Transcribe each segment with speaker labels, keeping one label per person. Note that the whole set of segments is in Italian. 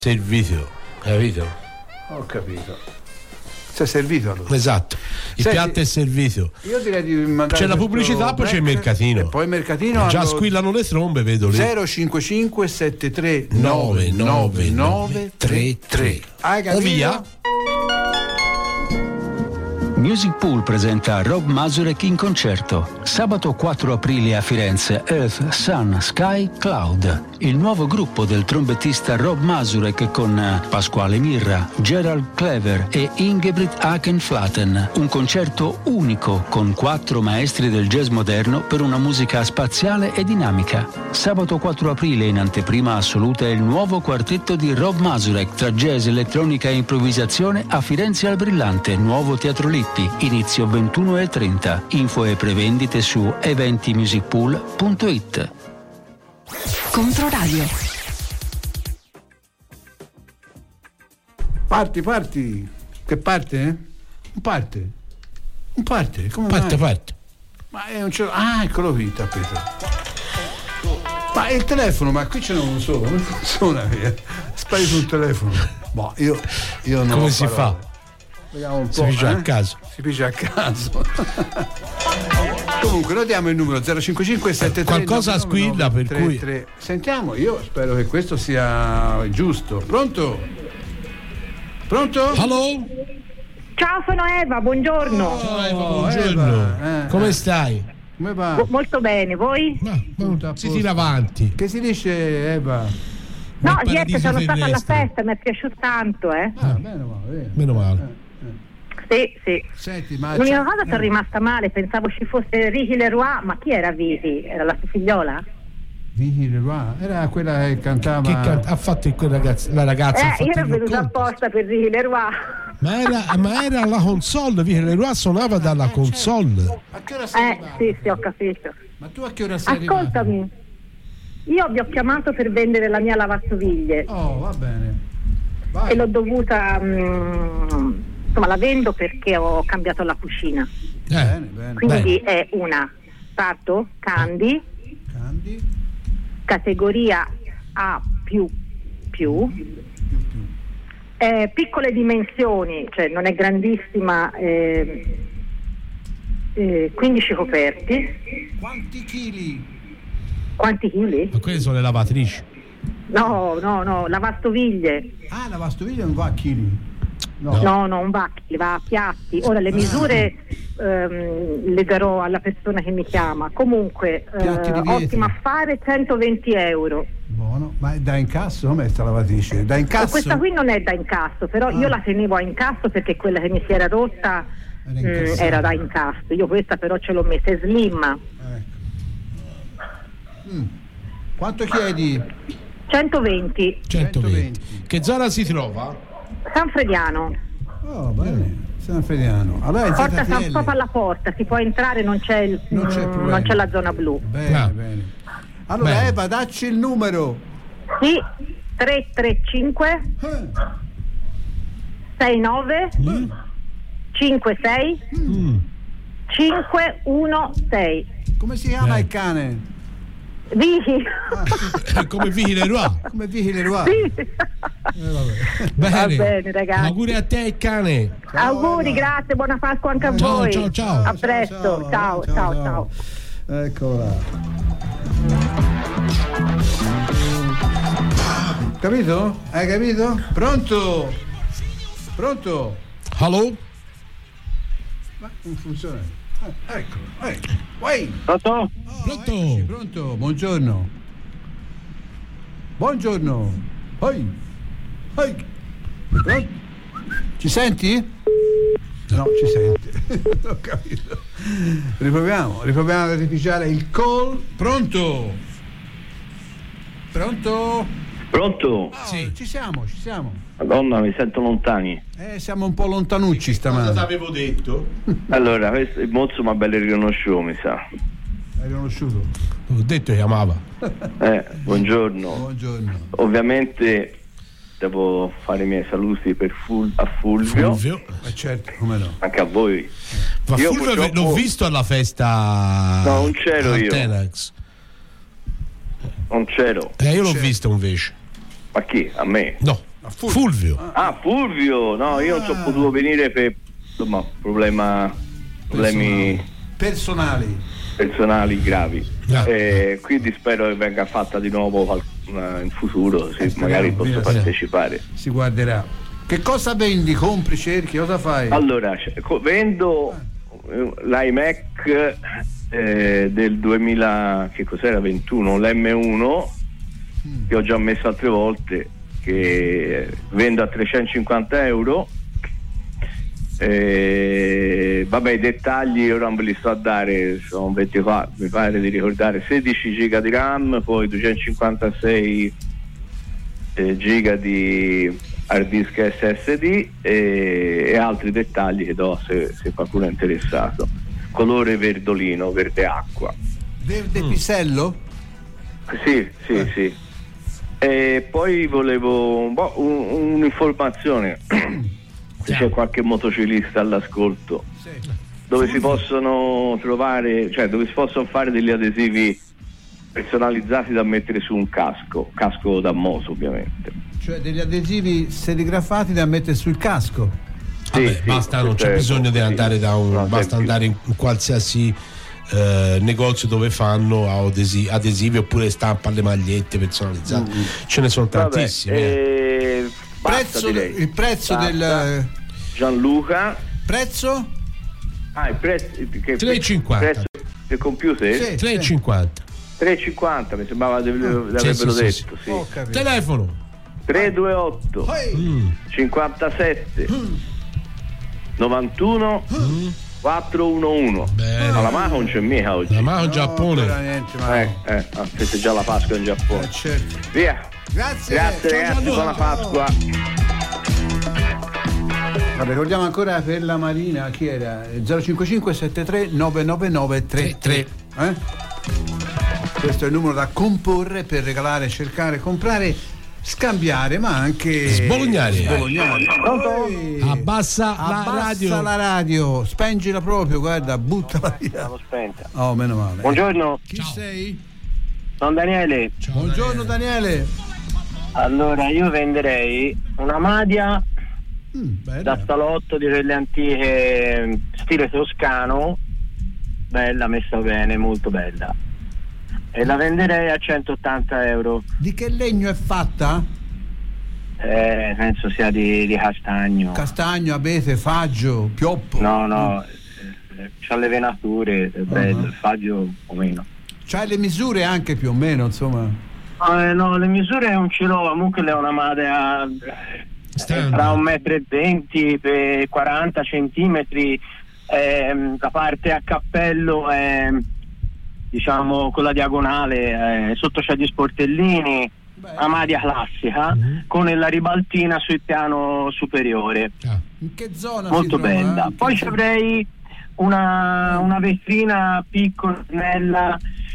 Speaker 1: Servizio, capito?
Speaker 2: Ho capito. Si è servito allora.
Speaker 1: Esatto, il piatto è servito.
Speaker 2: Io direi di mandare.
Speaker 1: C'è la pubblicità, poi c'è il mercatino.
Speaker 2: E poi il mercatino.
Speaker 1: Già squillano le trombe, vedo lì.
Speaker 2: 055 73 999 33. Hai capito?
Speaker 1: O via.
Speaker 3: Music Pool presenta Rob Mazurek in concerto. Sabato 4 aprile a Firenze, Earth, Sun, Sky, Cloud. Il nuovo gruppo del trombettista Rob Mazurek con Pasquale Mirra, Gerald Clever e Ingebrigt Haken-Flaten. Un concerto unico con 4 maestri del jazz moderno per una musica spaziale e dinamica. Sabato 4 aprile in anteprima assoluta il nuovo quartetto di Rob Mazurek tra jazz, elettronica e improvvisazione a Firenze al Brillante, nuovo Teatro Lippi. Inizio 21:30. Info e prevendite su eventimusicpool.it.
Speaker 4: Controradio.
Speaker 2: Parti. Che parte? Un parte. Come
Speaker 1: Parte.
Speaker 2: Ma è un eccolo qui, tappeto. Ma il telefono, ma qui ce n'è uno solo, non funziona via. È sparito un telefono. Boh, io non
Speaker 1: come si fa?
Speaker 2: Vediamo un po'.
Speaker 1: Si pigia a caso.
Speaker 2: Comunque noi diamo il numero 055 73
Speaker 1: qualcosa squilla, per
Speaker 2: 33. Sentiamo, io spero che questo sia giusto. Pronto?
Speaker 1: Hello?
Speaker 5: Ciao, sono Eva, buongiorno.
Speaker 1: Ciao Eva, buongiorno. Come stai?
Speaker 2: Come va?
Speaker 5: Molto bene, voi?
Speaker 1: Si tira avanti.
Speaker 2: Che si dice, Eva?
Speaker 5: No, niente, sono stata alla festa, mi è piaciuto tanto,
Speaker 1: Meno male.
Speaker 5: Sì.
Speaker 2: Senti, ma
Speaker 5: l'unica cosa sono rimasta male, pensavo ci fosse Vicky Leroy, ma chi era Vicky? Era la sua figliola?
Speaker 2: Vicky Leroy? Era quella che cantava.
Speaker 1: Ha fatto la ragazza.
Speaker 5: Io ero venuta apposta per Vicky Leroy.
Speaker 1: Ma era la console, Vicky Leroy suonava dalla console.
Speaker 2: A che ora sei
Speaker 5: Sì, ho capito.
Speaker 2: Ma tu a che ora sei
Speaker 5: Ascoltami, io vi ho chiamato per vendere la mia lavastoviglie.
Speaker 2: Oh, va bene. Vai.
Speaker 5: E l'ho dovuta insomma, la vendo perché ho cambiato la cucina.
Speaker 2: Bene.
Speaker 5: Quindi è una Tato Candy, categoria A++, piccole dimensioni, cioè non è grandissima, 15 coperti.
Speaker 2: Quanti chili?
Speaker 1: Ma quelle sono le lavatrici.
Speaker 5: No, lavastoviglie.
Speaker 2: Ah, la lavastoviglie non va a chili.
Speaker 5: No, non va a chili, va a piatti. Ora le misure le darò alla persona che mi chiama. Comunque, ottimo affare, 120 euro.
Speaker 2: Buono, ma è da incasso? Come è sta lavatrice? Da incasso?
Speaker 5: Questa qui non è da incasso, però io la tenevo a incasso perché quella che mi si era rotta era da incasso. Io questa però ce l'ho messa, è slim.
Speaker 2: Quanto chiedi?
Speaker 5: 120.
Speaker 1: Che zona si trova?
Speaker 5: San Frediano.
Speaker 2: Oh, bene. San Frediano. Allora,
Speaker 5: Porta proprio alla porta, si può entrare, non c'è la zona blu.
Speaker 2: Bene. Allora, bene. Eva, dacci il numero.
Speaker 5: Sì, 335 69 56 516.
Speaker 2: Come si chiama il cane?
Speaker 5: Vicky.
Speaker 1: Come Vicky Leroy.
Speaker 5: Sì.
Speaker 1: Bene.
Speaker 5: Va bene, ragazzi.
Speaker 1: Auguri a te e cane.
Speaker 5: Auguri, grazie, buona Pasqua anche a voi.
Speaker 1: Ciao.
Speaker 5: A presto. Ciao.
Speaker 2: Eccola. Capito? Hai capito? Pronto?
Speaker 1: Hello?
Speaker 2: Ma non funziona. Ecco. Vai.
Speaker 6: Pronto?
Speaker 2: Pronto? Buongiorno. Poi. Pronto? Ci senti? No, ci sente. Ho capito. Riproviamo a ripigiare il call. Pronto?
Speaker 1: Sì.
Speaker 2: Ci siamo.
Speaker 6: Madonna, mi sento lontani.
Speaker 2: Siamo un po' lontanucci stamane.
Speaker 1: Cosa avevo detto?
Speaker 6: Allora, questo il mozzo ma bello riconosciuto, mi sa.
Speaker 2: Hai riconosciuto?
Speaker 1: Ho detto che chiamava.
Speaker 6: Buongiorno.
Speaker 1: Ovviamente
Speaker 6: devo fare i miei saluti per a Fulvio.
Speaker 2: Certo, come no.
Speaker 6: Anche a voi.
Speaker 1: Ma
Speaker 6: io
Speaker 1: Fulvio
Speaker 6: purtroppo...
Speaker 1: l'ho visto alla festa.
Speaker 6: No, non c'ero io.
Speaker 1: Tenax.
Speaker 6: Non c'ero.
Speaker 1: Io l'ho visto invece.
Speaker 6: Ma chi? A me?
Speaker 1: No, Fulvio.
Speaker 6: Fulvio, no, io non sono potuto venire per insomma problemi personali gravi. Quindi spero che venga fatta di nuovo in futuro, se magari posso partecipare.
Speaker 2: Si guarderà. Che cosa vendi? Compri, cerchi, cosa fai?
Speaker 6: Allora, vendo l'iMac del 2000, che cos'era, 21, l'M1 che ho già messo altre volte, che vendo a €350. Vabbè, i dettagli ora non ve li sto a dare, sono 24, mi pare di ricordare, 16 giga di RAM, poi 256 giga di hard disk SSD e altri dettagli che do se qualcuno è interessato. Colore verdolino, verde acqua.
Speaker 2: Verde pisello?
Speaker 6: Sì. E poi volevo un'informazione, se c'è qualche motociclista all'ascolto, dove si possono trovare, cioè dove si possono fare degli adesivi personalizzati da mettere su un casco da moto, ovviamente.
Speaker 2: Cioè degli adesivi serigrafati da mettere sul casco?
Speaker 1: Vabbè, basta, non c'è bisogno di andare basta andare in qualsiasi negozio dove fanno adesivi oppure stampa alle magliette personalizzate. Ce ne sono tantissimi.
Speaker 2: Il prezzo del
Speaker 6: Gianluca.
Speaker 2: Prezzo?
Speaker 6: Il prezzo che
Speaker 1: 3,50
Speaker 6: del computer?
Speaker 1: Sì, 3,50.
Speaker 6: 3,50 mi sembrava l'avrebbero detto. Sì.
Speaker 1: Telefono
Speaker 6: 328 57 91 411. Ma la Mac non c'è mica oggi.
Speaker 1: La Mac in Giappone.
Speaker 6: Questa è già la Pasqua in Giappone.
Speaker 2: Certo.
Speaker 6: Via. Grazie ragazzi, buona Pasqua.
Speaker 2: Vabbè, ricordiamo ancora per la Marina, chi era? 055 73 999 33. Questo è il numero da comporre per regalare, cercare, comprare, scambiare, ma anche
Speaker 1: sbolognare.
Speaker 2: Abbassa la radio, spengila proprio, guarda, buttala via.
Speaker 4: L'ho spenta.
Speaker 2: Oh, meno male.
Speaker 4: Buongiorno.
Speaker 2: Chi sei?
Speaker 4: Sono Daniele.
Speaker 1: Ciao,
Speaker 2: buongiorno Daniele.
Speaker 4: Allora, io venderei una Madia da salotto di quelle antiche, stile toscano, bella, messa bene, molto bella, e la venderei a €180.
Speaker 2: Di che legno è fatta?
Speaker 4: Penso sia di castagno.
Speaker 2: Castagno, abete, faggio, pioppo?
Speaker 4: No, c'ha le venature, è bello, il faggio o meno.
Speaker 2: C'hai le misure anche più o meno, insomma?
Speaker 4: No, le misure non ce l'ho, comunque è una Madia tra 1,20 m per 40 centimetri, la parte a cappello è, diciamo, con la diagonale, sotto c'è gli sportellini, una Madia classica, con la ribaltina sul piano superiore.
Speaker 2: In che zona?
Speaker 4: Molto bella. Poi ci avrei una vetrina piccola, snella,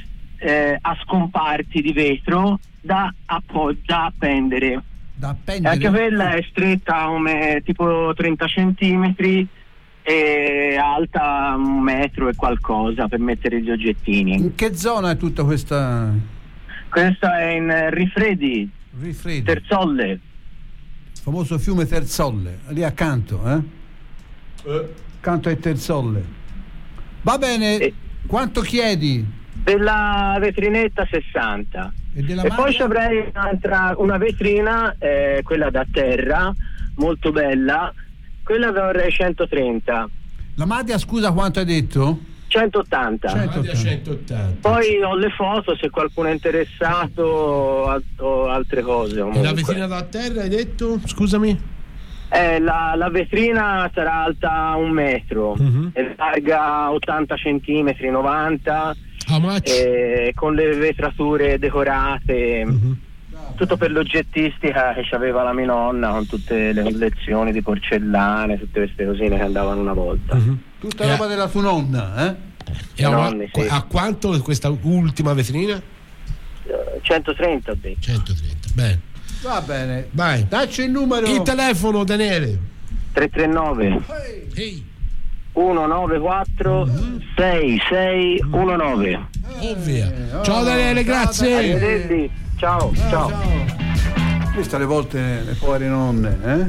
Speaker 4: a scomparti di vetro da appendere. Anche quella è stretta come tipo 30 centimetri e alta 1 metro e qualcosa per mettere gli oggettini.
Speaker 2: In che zona è tutta questa?
Speaker 4: Questa è in Rifredi. Terzolle.
Speaker 2: Il famoso fiume Terzolle, lì accanto, accanto ai Terzolle. Va bene, quanto chiedi?
Speaker 4: Della vetrinetta 60 e poi ci avrei una vetrina, quella da terra, molto bella, quella vorrei 130.
Speaker 2: La Madia, scusa, quanto hai detto?
Speaker 4: 180.
Speaker 1: 180.
Speaker 4: Poi ho le foto se qualcuno è interessato o altre cose.
Speaker 1: E la vetrina da terra hai detto? Scusami.
Speaker 4: La vetrina sarà alta 1 metro, e larga 80 centimetri, 90. Con le vetrature decorate, tutto per l'oggettistica che c'aveva la mia nonna, con tutte le collezioni di porcellane, tutte queste cosine che andavano una volta.
Speaker 2: Tutta roba della tua nonna,
Speaker 1: E a quanto questa ultima vetrina?
Speaker 4: 130 ho detto.
Speaker 1: 130, bene.
Speaker 2: Va bene,
Speaker 1: vai,
Speaker 2: dacci il numero.
Speaker 1: Il telefono, Daniele.
Speaker 4: 339 194 6619.
Speaker 1: Ovvia. Ciao Daniele, grazie.
Speaker 4: Ciao.
Speaker 2: Queste alle volte le povere nonne,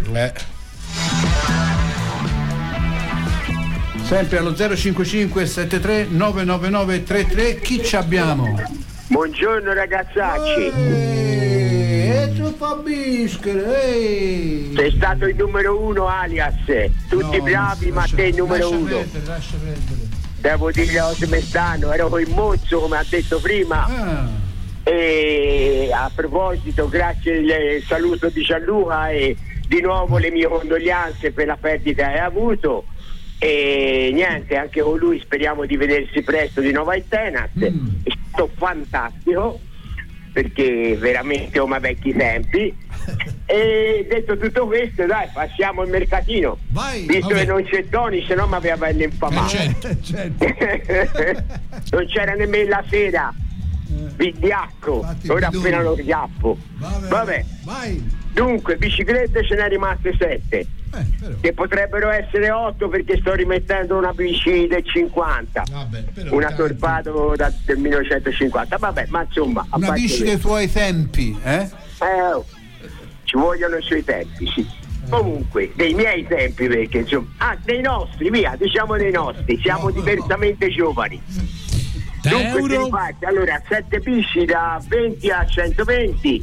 Speaker 2: Sempre allo 055 73 999 33. Chi ci abbiamo?
Speaker 7: Buongiorno ragazzacci.
Speaker 2: Tu Fabischere,
Speaker 7: sei stato il numero uno, alias. Tutti bravi, ma te il numero uno.
Speaker 2: Lascia perdere.
Speaker 7: Devo dire come stanno, ero con il mozzo come ha detto prima. E a proposito, grazie al saluto di Gianluca e di nuovo le mie condoglianze per la perdita che hai avuto. E niente, anche con lui speriamo di vedersi presto di nuovo ai Tenaz. È stato fantastico perché veramente come a vecchi tempi. E detto tutto questo, dai, passiamo al mercatino.
Speaker 2: Vai,
Speaker 7: visto che non c'è Tony, se no mi aveva infamato.
Speaker 2: Certo.
Speaker 7: Non c'era nemmeno la sera. Vigliacco, ora appena lo chiappo. Vabbè.
Speaker 2: Vai.
Speaker 7: Dunque, biciclette ce ne rimaste 7. Che potrebbero essere 8 perché sto rimettendo una bici del 50. Una Torpato del 1950. Vabbè, ma insomma,
Speaker 2: una bici dei tuoi tempi,
Speaker 7: ci vogliono i suoi tempi, sì. Comunque, dei miei tempi, perché insomma, dei nostri, via, diciamo dei nostri, siamo diversamente giovani. Dunque si riparte, allora 7 bici da 20 a 120.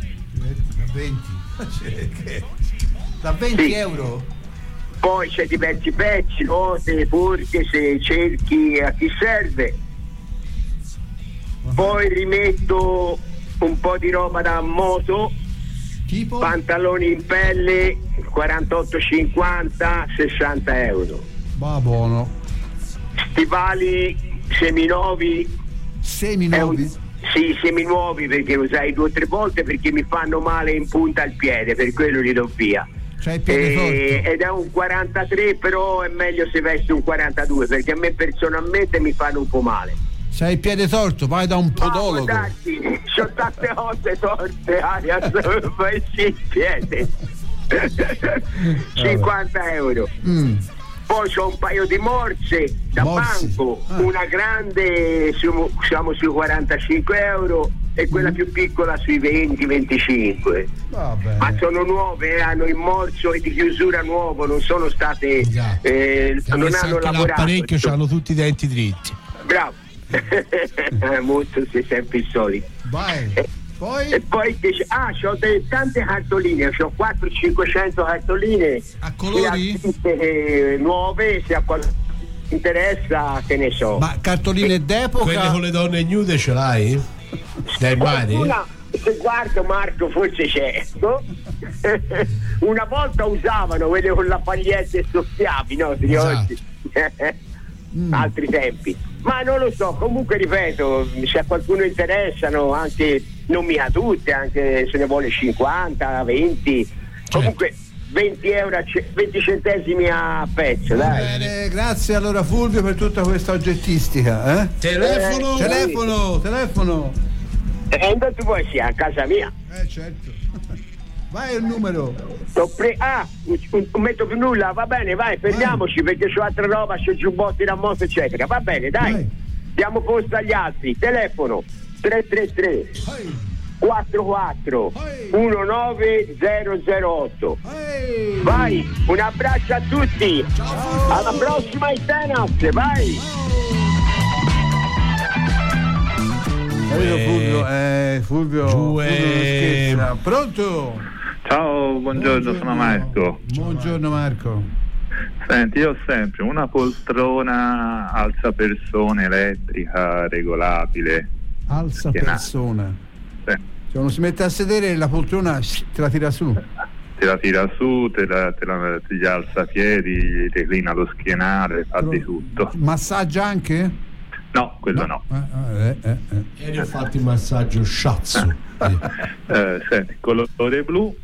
Speaker 2: Da 20 euro?
Speaker 7: Poi c'è diversi pezzi, note, forche, se cerchi a chi serve. Poi rimetto un po' di roba da moto,
Speaker 2: tipo?
Speaker 7: Pantaloni in pelle 48,50, 60 euro.
Speaker 2: Va buono.
Speaker 7: Stivali seminuovi.
Speaker 2: Seminuovi?
Speaker 7: Sì, seminuovi, perché usai 2 o 3 volte perché mi fanno male in punta al piede, per quello li do via.
Speaker 2: C'hai il piede
Speaker 7: ed è un 43, però è meglio se vesti un 42 perché a me personalmente mi fanno un po' male.
Speaker 2: C'hai il piede torto, vai da un podologo.
Speaker 7: C'ho tante cose torte, alias, vai il piede. 50 euro. Poi c'ho un paio di morse da banco, una grande siamo sui 45 euro e quella più piccola sui 20-25. Ma sono nuove, hanno il morso e di chiusura nuovo, non sono state non hanno lavorato.
Speaker 1: L'apparecchio hanno tutti i denti dritti.
Speaker 7: Bravo. Molto, sei sempre il solito.
Speaker 2: Vai.
Speaker 7: E poi c'ho tante cartoline, c'ho 400-500 cartoline
Speaker 2: a colori
Speaker 7: nuove, se a qualcuno interessa, che ne so.
Speaker 2: Ma cartoline d'epoca?
Speaker 1: Quelle con le donne nude ce l'hai? Dai mani?
Speaker 7: Se guardo, Marco, forse c'è, no? Una volta usavano quelle con la paglietta e soffiavi, no? Esatto. Altri tempi, ma non lo so. Comunque ripeto, se a qualcuno interessano, anche non mica tutte, anche se ne vuole 50, 20, comunque 20 euro, 20 centesimi a pezzo.
Speaker 2: Va
Speaker 7: dai.
Speaker 2: Bene, grazie allora Fulvio per tutta questa oggettistica.
Speaker 1: Telefono.
Speaker 7: Tu puoi sia a casa mia.
Speaker 2: Certo. Vai il numero.
Speaker 7: Non metto più nulla, va bene, vai, fermiamoci perché c'ho altra roba, c'ho giubbotti da moto eccetera, va bene, dai. Diamo posto agli altri. Telefono 333 44 19008. Vai, un abbraccio a tutti. Ciao. Alla prossima in Tenaz, vai.
Speaker 2: Fulvio scherza. Pronto?
Speaker 8: Ciao, buongiorno, sono Marco.
Speaker 2: Buongiorno Marco.
Speaker 8: Senti, io ho sempre una poltrona alza persone elettrica regolabile.
Speaker 2: Alza persona?
Speaker 8: Sì.
Speaker 2: Se uno si mette a sedere la poltrona te la tira su?
Speaker 8: Te la tira su, te gli alza a piedi, reclina lo schienale, fa di tutto.
Speaker 2: Massaggia anche?
Speaker 8: No, quello no.
Speaker 1: Ieri ho fatto il massaggio shiatsu.
Speaker 8: Senti, colore blu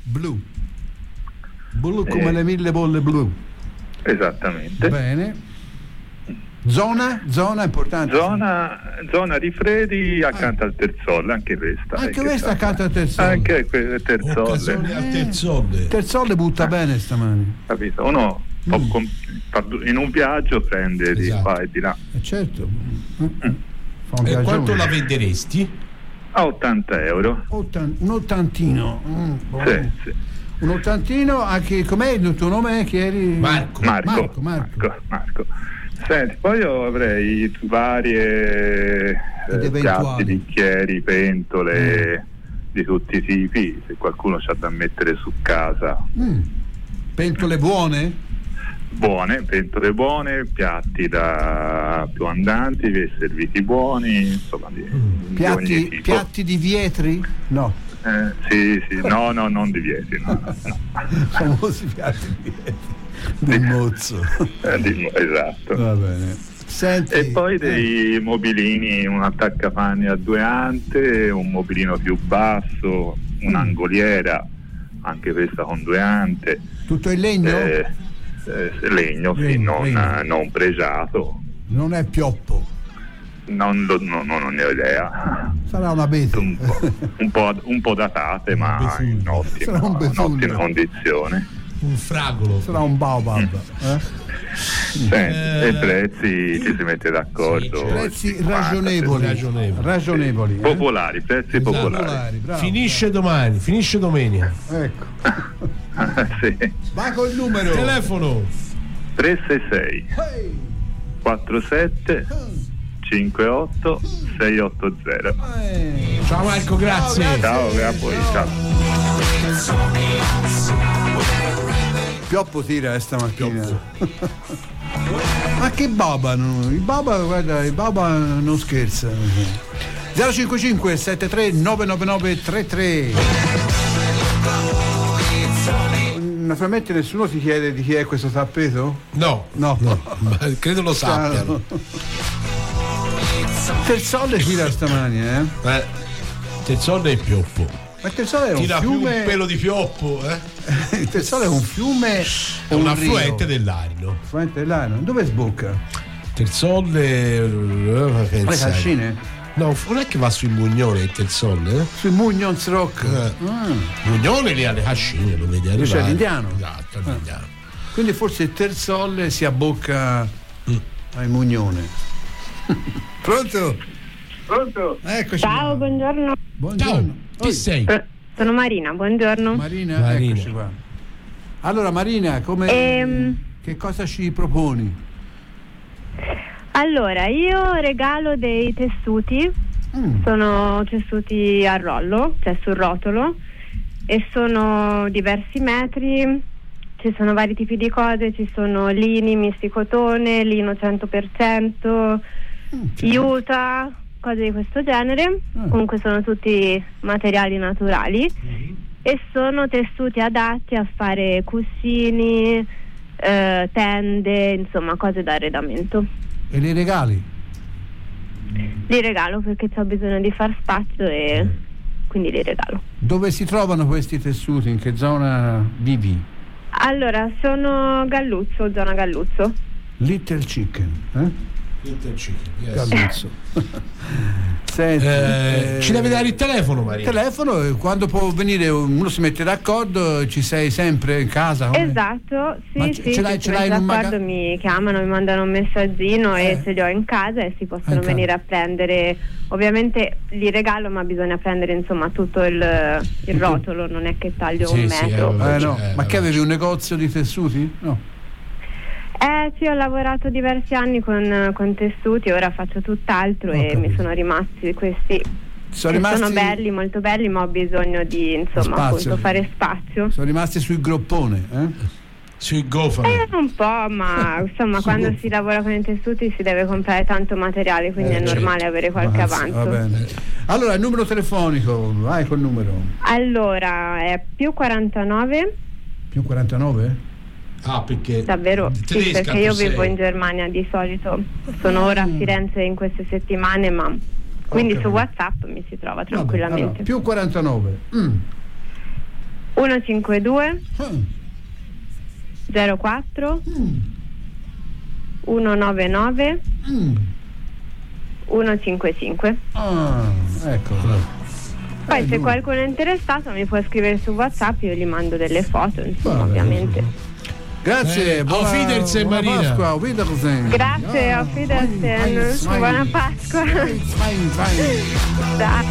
Speaker 2: come le 1000 bolle blu.
Speaker 8: Esattamente.
Speaker 2: Bene. Zona importante.
Speaker 8: Zona rifredi accanto al Terzolle, anche questa.
Speaker 2: Anche questa accanto al Terzolle.
Speaker 8: Anche quel Terzolle.
Speaker 2: Terzolle butta bene stamani.
Speaker 8: Capito? Uno in un viaggio prende di qua e di là.
Speaker 2: Certo.
Speaker 1: E quanto la venderesti?
Speaker 8: A 80 euro.
Speaker 2: Un ottantino.
Speaker 8: Sì.
Speaker 2: Un ottantino, anche com'è il tuo nome? Chi eri?
Speaker 8: Marco. Senti, poi io avrei varie piatti, bicchieri, pentole di tutti i tipi, se qualcuno c'ha da mettere su casa.
Speaker 2: Pentole buone?
Speaker 8: Pentole buone, piatti da più andanti, serviti buoni, insomma
Speaker 2: piatti di vetri? No.
Speaker 8: Sì, no, non di vetri, no.
Speaker 2: Famosi piatti di vetri. Del mozzo.
Speaker 8: Esatto.
Speaker 2: Va bene. Senti,
Speaker 8: e poi dei mobilini, un attaccapanni a 2 ante, un mobilino più basso, un'angoliera, anche questa con 2 ante.
Speaker 2: Tutto in legno?
Speaker 8: Legno, sì, non pregiato.
Speaker 2: Non è pioppo?
Speaker 8: Non ne ho idea.
Speaker 2: Sarà una beta.
Speaker 8: Un po' datate, ma in ottima condizione.
Speaker 1: Un fragolo.
Speaker 2: Sarà un baobab.
Speaker 8: E prezzi ci si mette d'accordo.
Speaker 2: Prezzi ragionevoli.
Speaker 8: Popolari, prezzi popolari.
Speaker 1: Finisce domani, finisce domenica.
Speaker 2: Ecco.
Speaker 8: Sì.
Speaker 2: Va col numero.
Speaker 1: Telefono
Speaker 8: 366 47 58 680.
Speaker 1: Ciao Marco, grazie.
Speaker 8: Ciao, a voi, ciao.
Speaker 2: Pioppo tira stamattina. Ma che baba? Il baba non scherza. 055 73 999 33. Naturalmente nessuno ti chiede di chi è questo tappeto?
Speaker 1: No. Credo lo sappiano.
Speaker 2: Terzolle tira stamani,
Speaker 1: Terzolle e Pioppo.
Speaker 2: Ma il Terzolle è un
Speaker 1: tira
Speaker 2: fiume.
Speaker 1: Più un pelo di Pioppo,
Speaker 2: Il Terzolle è un fiume.
Speaker 1: È un affluente dell'Arno.
Speaker 2: Dove sbocca?
Speaker 1: Terzolle.
Speaker 2: Le Cascine?
Speaker 1: No, non è che va sui Mugnone il Terzolle?
Speaker 2: Sui Mugnons Rock.
Speaker 1: Mugnone lì alle Cascine, lo vedi arrivare.
Speaker 2: C'è l'indiano.
Speaker 1: Esatto, l'indiano.
Speaker 2: Quindi forse il Terzolle si abbocca ai Mugnone. Pronto? Eccoci.
Speaker 5: Ciao, buongiorno.
Speaker 1: Ciao, chi sei?
Speaker 5: Sono Marina, buongiorno.
Speaker 2: Marina, eccoci qua. Allora Marina, che cosa ci proponi?
Speaker 5: Allora, io regalo dei tessuti, sono tessuti a rollo, cioè sul rotolo, e sono diversi metri, ci sono vari tipi di cose, ci sono lini, misticotone, lino 100%, juta, cose di questo genere, comunque sono tutti materiali naturali e sono tessuti adatti a fare cuscini, tende, insomma cose d'arredamento.
Speaker 2: E li regali?
Speaker 5: Li regalo perché ho bisogno di far spazio e quindi li regalo.
Speaker 2: Dove si trovano questi tessuti? In che zona vivi?
Speaker 5: Allora, sono Galluzzo, zona Galluzzo.
Speaker 2: Little Chicken,
Speaker 1: Little Chicken, yes.
Speaker 2: Galluzzo. Senti,
Speaker 1: ci deve dare il telefono, Maria.
Speaker 2: Il telefono, quando può venire uno si mette d'accordo, ci sei sempre in casa?
Speaker 5: Esatto, sì,
Speaker 2: ce l'hai in un
Speaker 5: d'accordo, mi chiamano, mi mandano un messaggino e ce li ho in casa e si possono venire a prendere. Ovviamente li regalo, ma bisogna prendere insomma tutto il rotolo, non è che taglio un metro.
Speaker 2: Ma che avevi un negozio di tessuti? No.
Speaker 5: Sì, ho lavorato diversi anni con tessuti, ora faccio tutt'altro e mi sono rimasti questi. Sono belli, molto belli, ma ho bisogno di insomma appunto fare spazio.
Speaker 2: Sono rimasti sul groppone,
Speaker 1: Sui gofani.
Speaker 5: Un po', ma insomma quando si lavora con i tessuti si deve comprare tanto materiale, quindi è normale avere qualche avanzo.
Speaker 2: Va bene. Allora il numero telefonico, vai col numero.
Speaker 5: Allora è più 49.
Speaker 2: Più 49?
Speaker 1: Ah, perché
Speaker 5: davvero? Sì, perché io vivo in Germania di solito, sono ora a Firenze in queste settimane, ma quindi su WhatsApp mi si trova tranquillamente.
Speaker 2: Allora, più 49
Speaker 5: 152 04 199 155.
Speaker 2: Ecco.
Speaker 5: Poi se qualcuno è interessato mi può scrivere su WhatsApp, io gli mando delle foto, insomma, ovviamente.
Speaker 2: Grazie,
Speaker 1: buona
Speaker 2: Pasqua, auf Wiedersehen.
Speaker 5: Grazie, auf Wiedersehen. Buona Pasqua.
Speaker 2: Fine.
Speaker 5: Ciao.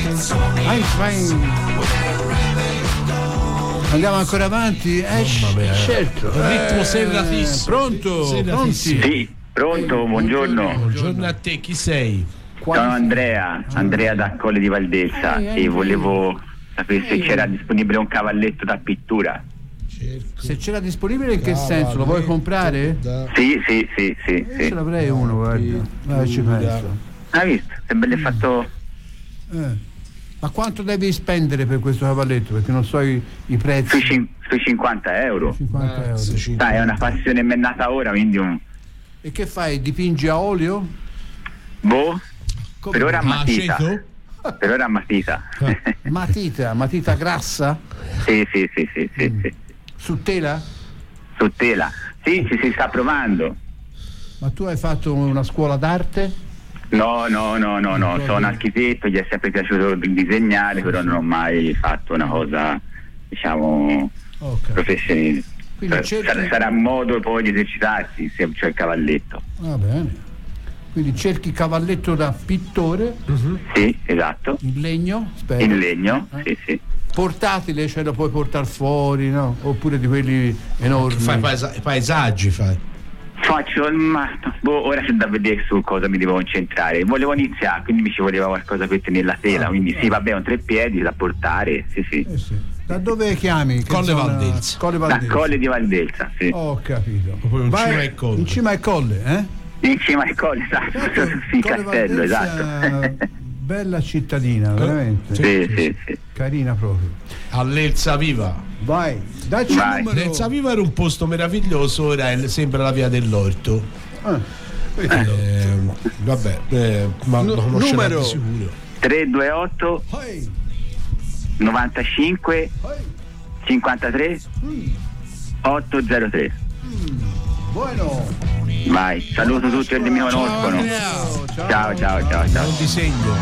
Speaker 2: Andiamo ancora avanti? Certo.
Speaker 1: Ritmo serratissimo.
Speaker 2: Pronto? Pronti?
Speaker 9: Sì, pronto, buongiorno.
Speaker 1: Buongiorno a te, chi sei?
Speaker 9: Sono Andrea da Colle di Valdelsa e volevo sapere se c'era disponibile un cavalletto da pittura.
Speaker 2: Se c'era disponibile, in che senso? Lo vuoi comprare?
Speaker 9: Sì.
Speaker 2: Ce l'avrei uno, guarda. Ci penso.
Speaker 9: Hai visto? Che bello fatto.
Speaker 2: Ma quanto devi spendere per questo cavalletto? Perché non so i prezzi.
Speaker 9: Sui 50 euro.
Speaker 2: 50 euro.
Speaker 9: Dai, è una passione me nata ora, quindi
Speaker 2: E che fai? Dipingi a olio?
Speaker 9: Boh. Per ora matita. Per ora matita.
Speaker 2: Matita grassa?
Speaker 9: Sì.
Speaker 2: Su tela?
Speaker 9: Su tela. Sì, ci si sta provando.
Speaker 2: Ma tu hai fatto una scuola d'arte?
Speaker 9: No, sono un architetto, gli è sempre piaciuto disegnare, però non ho mai fatto una cosa, diciamo, professionale. Sarà modo poi di esercitarsi se c'è il cavalletto.
Speaker 2: Va bene. Quindi cerchi cavalletto da pittore?
Speaker 9: Sì, esatto.
Speaker 2: In legno? Spero.
Speaker 9: In legno, sì.
Speaker 2: Portatile, cioè lo puoi portare fuori, no? Oppure di quelli enormi.
Speaker 1: Fai paesaggi,
Speaker 9: Faccio, ora c'è da vedere su cosa mi devo concentrare. Volevo iniziare, quindi mi ci voleva qualcosa per tenere la tela, quindi sì, vabbè, un 3 piedi da portare, sì.
Speaker 2: Da dove chiami?
Speaker 1: Colle Valdelsa.
Speaker 9: Da Colle di Valdelsa, sì.
Speaker 2: Ho capito.
Speaker 1: Poi in
Speaker 2: cima al colle,
Speaker 9: In cima al colle, esatto, sul castello, esatto.
Speaker 2: Bella cittadina, veramente.
Speaker 9: Sì.
Speaker 2: Carina proprio.
Speaker 1: All'Elsa Viva.
Speaker 2: Vai, dacci un numero.
Speaker 1: L'Elsa Viva era un posto meraviglioso, ora sembra la via dell'Orto. Vabbè, ma non numero sicuro.
Speaker 9: 328 95 53 803.
Speaker 2: Buono.
Speaker 9: Vai, saluto tutti quelli che mi conoscono. Ciao.
Speaker 1: Buon disegno.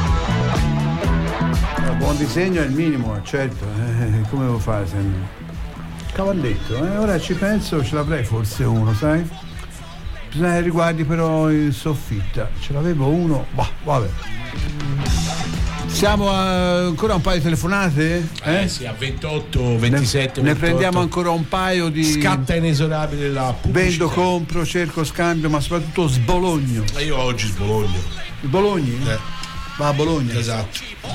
Speaker 2: Buon disegno è il minimo, certo. Come devo fare sempre? Cavalletto, ora ci penso, ce l'avrei forse uno, sai? Bisogna che riguardi però in soffitta. Ce l'avevo uno, vabbè. Siamo ancora un paio di telefonate?
Speaker 1: Sì, a 28, 27.
Speaker 2: Ne prendiamo ancora un paio di.
Speaker 1: Scatta inesorabile la pubblicità.
Speaker 2: Vendo, compro, cerco, scambio, ma soprattutto sbologno.
Speaker 1: Io oggi sbologno.
Speaker 2: I Bologni? Va a Bologna.
Speaker 1: Esatto.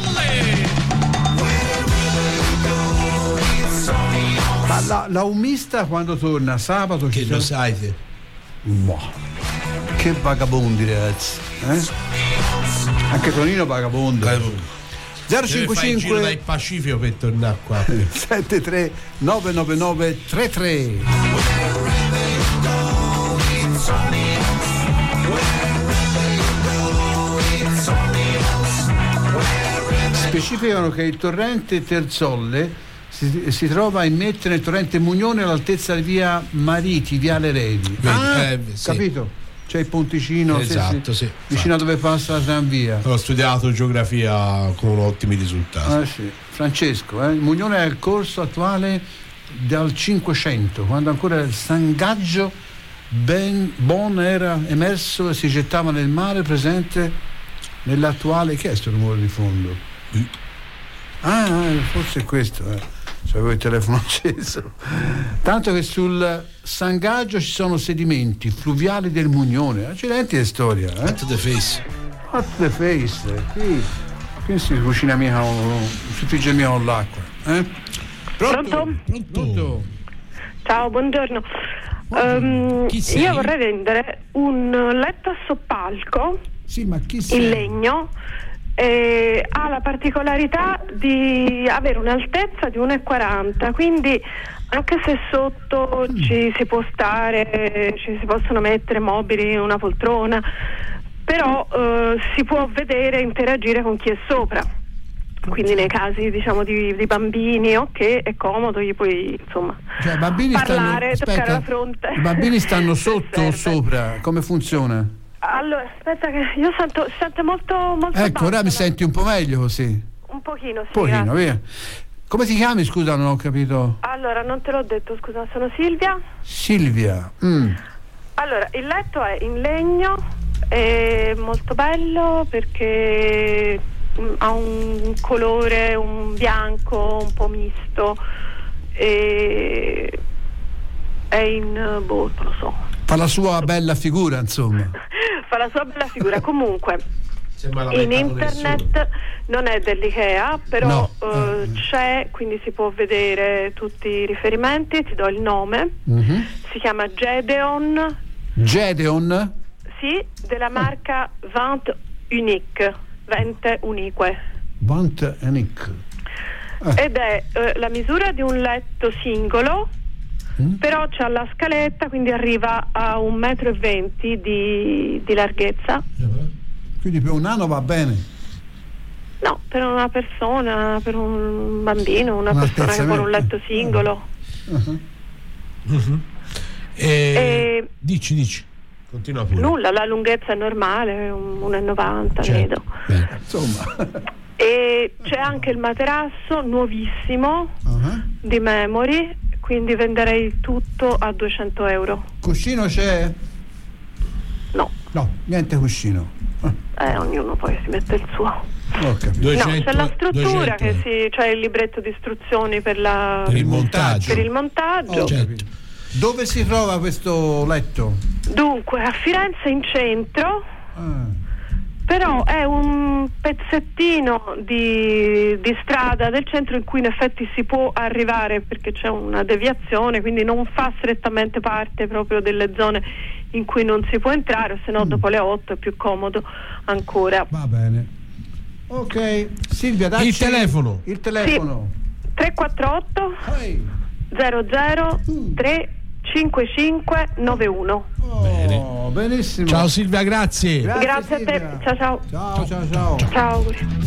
Speaker 2: Ma la umista quando torna sabato?
Speaker 1: Che lo sai te?
Speaker 2: Che vagabondi, ragazzi. Anche Tonino vagabondo. 055
Speaker 1: dal Pacifico per tornare qua.
Speaker 2: 73 999 33. Specificano che il torrente Terzolle si trova a immettere nel torrente Mugnone all'altezza di via Mariti, viale Redi.
Speaker 1: Sì.
Speaker 2: Capito? C'è il ponticino,
Speaker 1: esatto, sì,
Speaker 2: vicino a dove passa la tranvia.
Speaker 1: Ho studiato geografia con ottimi risultati.
Speaker 2: Sì. Francesco, il Mugnone è il corso attuale dal 500, quando ancora il sangaggio Bon era emerso e si gettava nel mare presente nell'attuale. Che è sto rumore di fondo? Forse è questo. Avevo il telefono acceso. Tanto che sul sangaggio ci sono sedimenti fluviali del Mugnone. Accidenti di storia.
Speaker 1: Hot the face.
Speaker 2: Qui si cucina mica, si frigge mica con l'acqua.
Speaker 10: Pronto? Ciao, buongiorno. Io vorrei vendere un letto a soppalco in legno. Ha la particolarità di avere un'altezza di 1,40, quindi anche se sotto ci si può stare, ci si possono mettere mobili, una poltrona, però si può vedere e interagire con chi è sopra. Quindi nei casi diciamo di bambini, è comodo, gli puoi insomma parlare, toccare la fronte.
Speaker 2: I bambini stanno sotto o sopra? Come funziona?
Speaker 10: Allora, aspetta che io sento molto
Speaker 2: ecco, ora mi senti un po' meglio così?
Speaker 10: Un pochino, sì.
Speaker 2: Pochino, via. Come ti chiami, scusa, non ho capito.
Speaker 10: Allora, non te l'ho detto, scusa, sono Silvia.
Speaker 2: Silvia.
Speaker 10: Allora, il letto è in legno, è molto bello perché ha un colore, un bianco un po' misto, e è in non lo so.
Speaker 2: Fa la sua bella figura, insomma.
Speaker 10: Fa la sua bella figura. Comunque in internet non è dell'Ikea, però c'è, quindi si può vedere tutti i riferimenti. Ti do il nome. Si chiama Gedeon.
Speaker 2: Gedeon?
Speaker 10: Sì, della marca Vente Unique. Vente Unique.
Speaker 2: Vente Unique.
Speaker 10: Ed è la misura di un letto singolo, però c'ha la scaletta, quindi arriva a 1,20 m di larghezza.
Speaker 2: Quindi per un nano va bene?
Speaker 10: No, per una persona, per un bambino, una persona che vuole un letto singolo.
Speaker 1: Dici. Continua pure.
Speaker 10: Nulla, la lunghezza è normale, 1,90 m, credo.
Speaker 2: Insomma.
Speaker 10: E c'è anche il materasso nuovissimo di Memory, quindi venderei tutto a 200 euro.
Speaker 2: Cuscino c'è?
Speaker 10: No,
Speaker 2: niente cuscino.
Speaker 10: Ognuno poi si mette il suo.
Speaker 1: 200,
Speaker 10: no, c'è la struttura
Speaker 1: 200.
Speaker 10: che c'è il libretto di istruzioni per il montaggio.
Speaker 1: Certo.
Speaker 2: Dove si trova questo letto?
Speaker 10: Dunque, a Firenze in centro. Però è un pezzettino di strada del centro in cui in effetti si può arrivare, perché c'è una deviazione, quindi non fa strettamente parte proprio delle zone in cui non si può entrare, o se no dopo le 8 è più comodo ancora.
Speaker 2: Va bene. Ok, Silvia, dacci
Speaker 1: il telefono.
Speaker 2: Sì.
Speaker 10: 348 00 35591.
Speaker 1: Bene.
Speaker 2: Benissimo.
Speaker 1: Ciao Silvia, grazie.
Speaker 10: Grazie a te. Ciao. Ciao.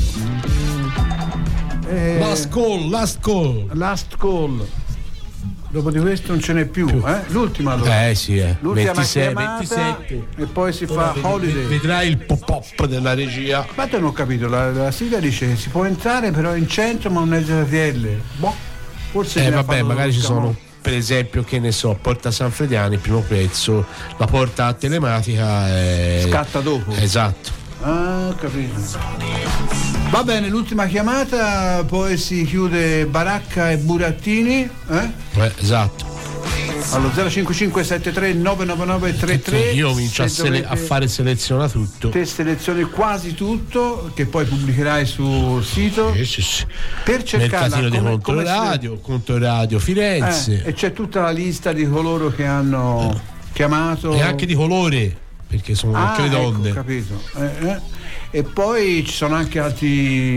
Speaker 1: Last call.
Speaker 2: Dopo di questo non ce n'è più. L'ultima allora.
Speaker 1: Sì,
Speaker 2: l'ultima
Speaker 1: 27.
Speaker 2: E poi si fa Holiday.
Speaker 1: Vedrai il pop-up della regia.
Speaker 2: Ma te non ho capito, la Silvia dice si può entrare però in centro ma non è ZTL. Forse
Speaker 1: magari ci sono, per esempio, che ne so, Porta San Frediani, primo prezzo, la porta telematica
Speaker 2: scatta dopo.
Speaker 1: Esatto.
Speaker 2: Ho capito. Va bene, l'ultima chiamata, poi si chiude Baracca e Burattini.
Speaker 1: Esatto.
Speaker 2: Allo 05573 999 33.
Speaker 1: Io comincio a fare seleziona tutto.
Speaker 2: Te selezioni quasi tutto, che poi pubblicherai sul sito.
Speaker 1: Sì.
Speaker 2: Per cercarla.
Speaker 1: Mercatino di Controradio Firenze.
Speaker 2: E c'è tutta la lista di coloro che hanno chiamato.
Speaker 1: E anche di colore, perché sono anche le donne.
Speaker 2: Ho capito. E poi ci sono anche altre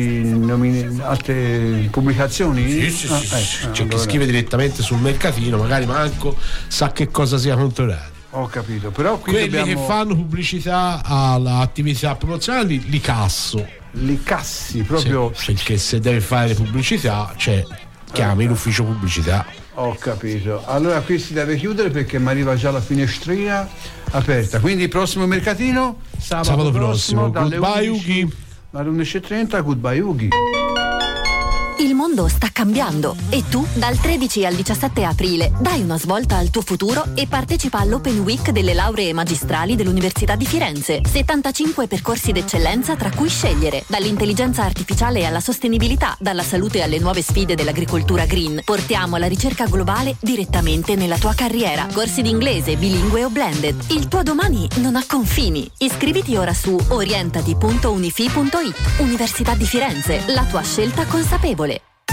Speaker 2: pubblicazioni?
Speaker 1: Sì. C'è chi scrive direttamente sul mercatino, magari manco sa che cosa sia Controradio.
Speaker 2: Ho capito, però qui
Speaker 1: quelli che fanno pubblicità all'attività promozionale li casso.
Speaker 2: Li cassi proprio?
Speaker 1: Sì, perché se deve fare pubblicità, chiami l'ufficio pubblicità.
Speaker 2: Ho capito. Allora qui si deve chiudere perché mi arriva già la finestrina aperta. Quindi il prossimo mercatino sabato prossimo dalle
Speaker 1: Goodbye
Speaker 2: 11 alle 11:30. Goodbye Ughi.
Speaker 11: Il mondo sta cambiando e tu dal 13 al 17 aprile dai una svolta al tuo futuro e partecipa all'Open Week delle lauree magistrali dell'Università di Firenze. 75 percorsi d'eccellenza tra cui scegliere, dall'intelligenza artificiale alla sostenibilità, dalla salute alle nuove sfide dell'agricoltura green. Portiamo la ricerca globale direttamente nella tua carriera. Corsi di inglese, bilingue o blended. Il tuo domani non ha confini. Iscriviti ora su orientati.unifi.it. Università di Firenze, la tua scelta consapevole.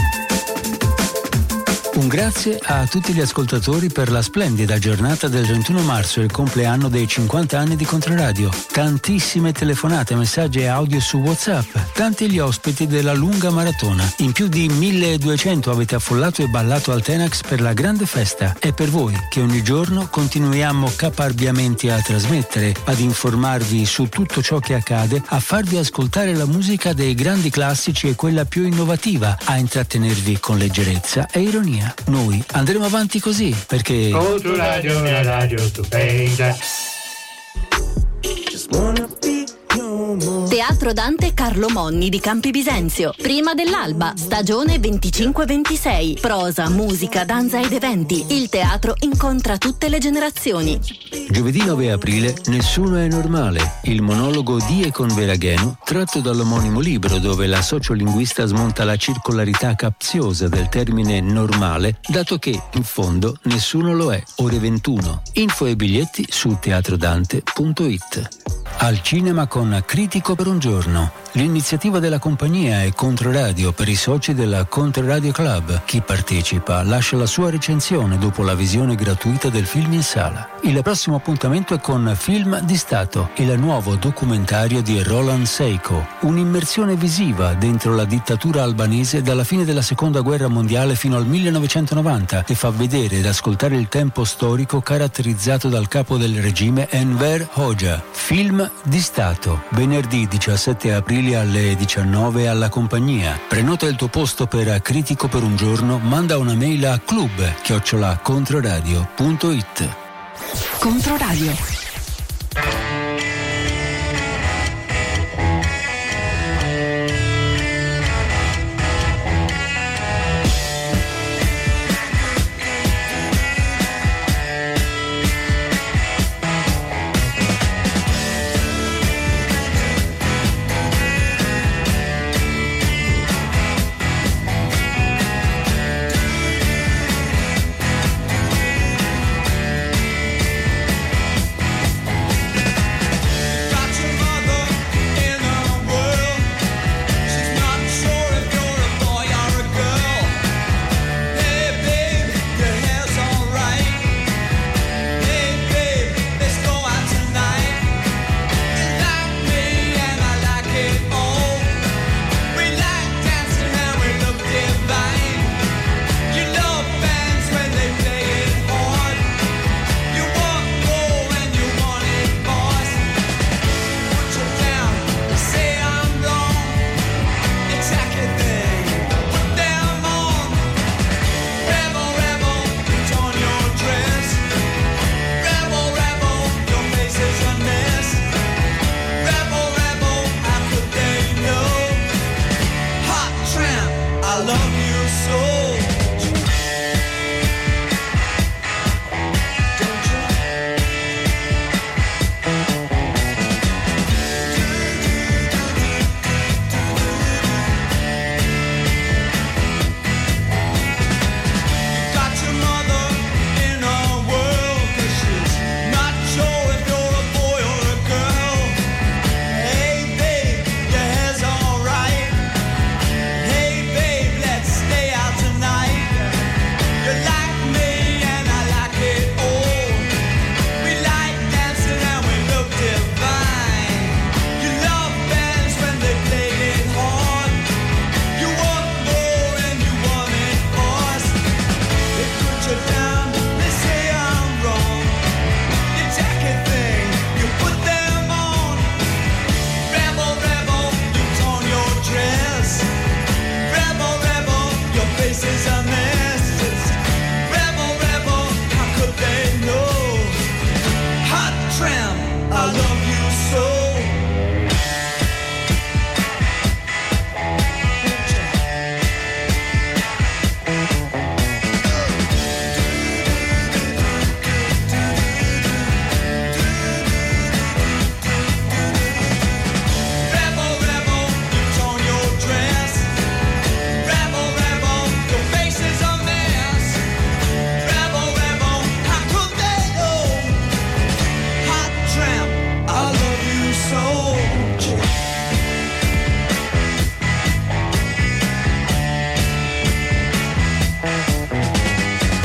Speaker 3: Un grazie a tutti gli ascoltatori per la splendida giornata del 21 marzo, il compleanno dei 50 anni di Controradio. Tantissime telefonate, messaggi e audio su WhatsApp, tanti gli ospiti della lunga maratona. In più di 1200 avete affollato e ballato al Tenax per la grande festa. È per voi che ogni giorno continuiamo caparbiamente a trasmettere, ad informarvi su tutto ciò che accade, a farvi ascoltare la musica dei grandi classici e quella più innovativa, a intrattenervi con leggerezza e ironia. Noi andremo avanti così perché
Speaker 12: Controradio è una radio stupenda.
Speaker 11: Teatro Dante Carlo Monni di Campi Bisenzio. Prima dell'alba, stagione 25-26. Prosa, musica, danza ed eventi. Il teatro incontra tutte le generazioni.
Speaker 3: Giovedì 9 aprile, Nessuno è normale. Il monologo di e con Veragheno, tratto dall'omonimo libro, dove la sociolinguista smonta la circolarità capziosa del termine normale, dato che, in fondo, nessuno lo è. Ore 21. Info e biglietti su teatrodante.it. Al cinema con Critico per un giorno. L'iniziativa della compagnia è Controradio per i soci della Controradio Club. Chi partecipa lascia la sua recensione dopo la visione gratuita del film in sala. Il prossimo appuntamento è con Film di Stato, il nuovo documentario di Roland Seiko. Un'immersione visiva dentro la dittatura albanese dalla fine della Seconda Guerra Mondiale fino al 1990 e fa vedere ed ascoltare il tempo storico caratterizzato dal capo del regime Enver Hoxha. Film di Stato, venerdì 17 aprile alle 19 alla compagnia. Prenota il tuo posto per Critico per un giorno, manda una mail a club@controradio.it.
Speaker 11: Controradio.